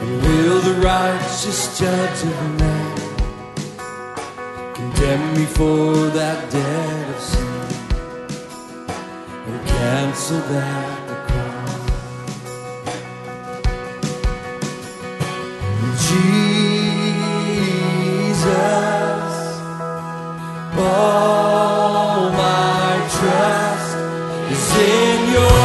Will the righteous judge of man condemn me for that debt of sin and cancel that at the cross? Jesus, all my trust is in your